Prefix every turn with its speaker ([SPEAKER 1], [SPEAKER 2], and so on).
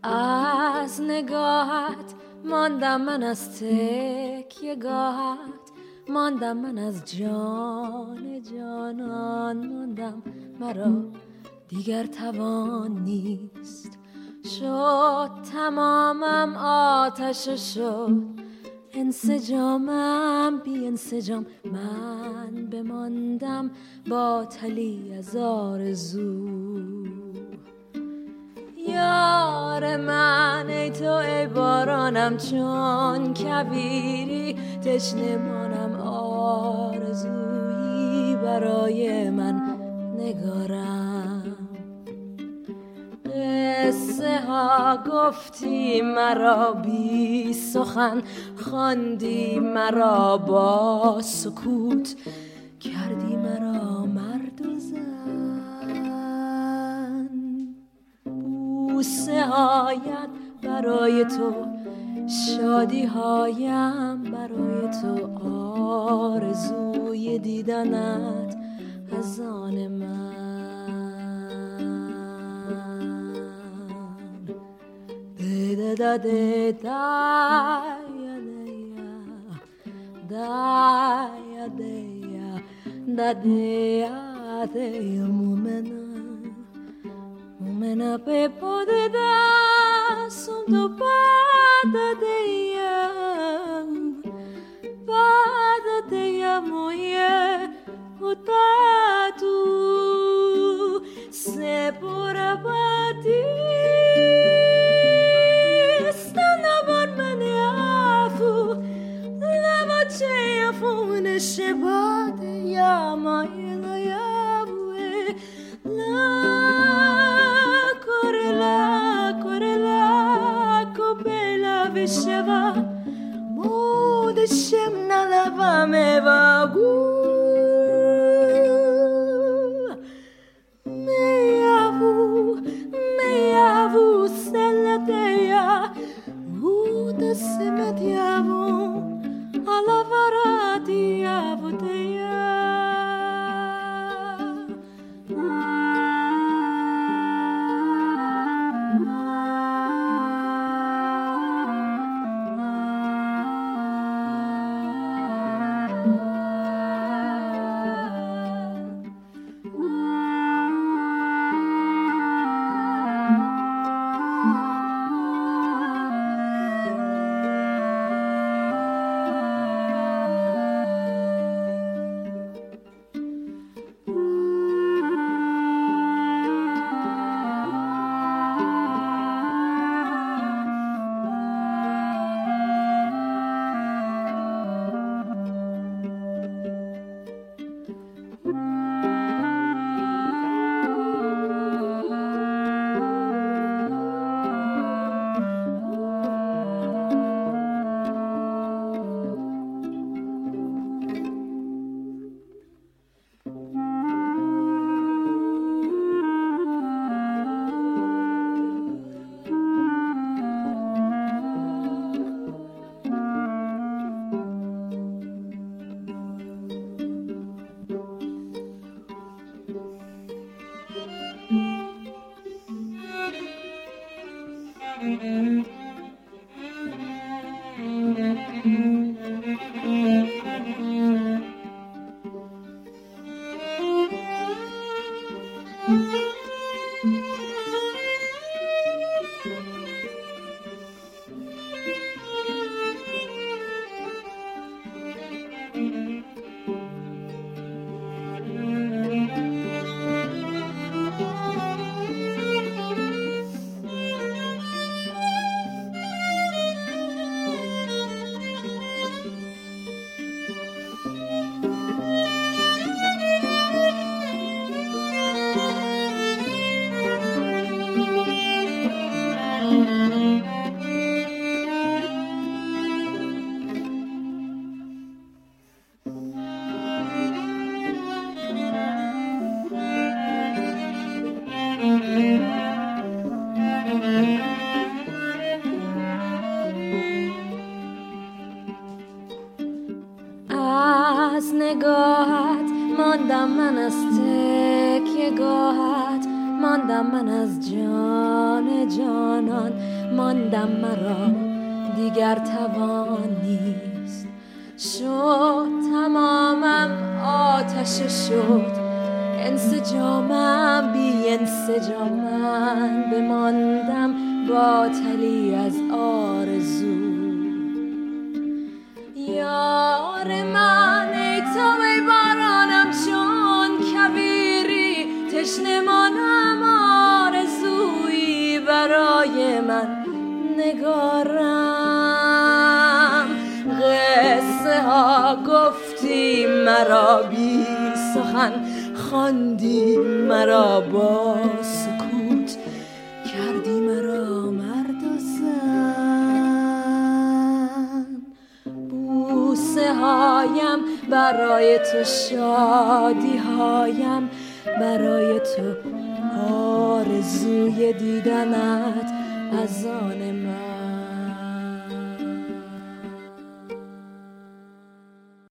[SPEAKER 1] از نگاهت ماندم من، از تکیه‌گاهت ماندم من، از جان جانان ماندم. مرا دیگر توان نیست، شد تمامم آتش شد انسجامم بی انسجام. من بماندم با تلی از آرزو. یار من ای تو ای بارانم، چون کویری تشنه مانم. آرزویی برای من نگارم. قصه ها گفتی مرا بی سخن، خواندی مرا با سکوت، کردی مرا مرد و زن. بوسه هایت برای تو، شادی هایم برای تو، آرزوی دیدنت از آن من. da da da ya da ya da ya mumena pe pode da som do pada de ya moye utatu se por abati. شباد یا مایل یا بوی لا کورلا کوبلا بشوا مود شم نلوا میواگو میاوو سلتیا مود سمتیاوو alla varati avuteya. از نگاهت ماندم من، از تکیه‌گاهت ماندم من، از جان جانان ماندم مرا دیگر توان نیست. شد تمامم آتش شد انسجامم بی انسجامم، بماندم باطلی از آرزو. یار من ای تو ای بارانم چون کویری، تشنه مانم آرزویی برای من نگارم. قصه ها گفتی مرا بی سخن، خواندی مرا با سکوت، کردی مرا مرد و زن. بوسه هایم برای تو، شادی هایم برای تو، آرزوی دیدنت از آن من.